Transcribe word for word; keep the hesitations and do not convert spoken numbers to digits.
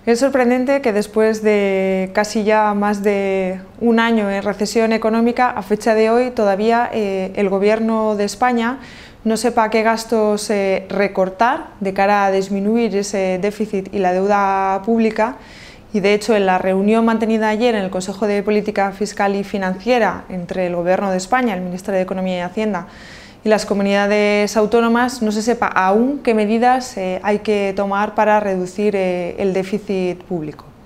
Es sorprendente que después de casi ya más de un año en recesión económica, a fecha de hoy todavía eh, el Gobierno de España no sepa qué gastos eh, recortar de cara a disminuir ese déficit y la deuda pública. Y de hecho, en la reunión mantenida ayer en el Consejo de Política Fiscal y Financiera entre el Gobierno de España, el Ministerio de Economía y Hacienda y las comunidades autónomas, no se sepa aún qué medidas eh, hay que tomar para reducir eh, el déficit público.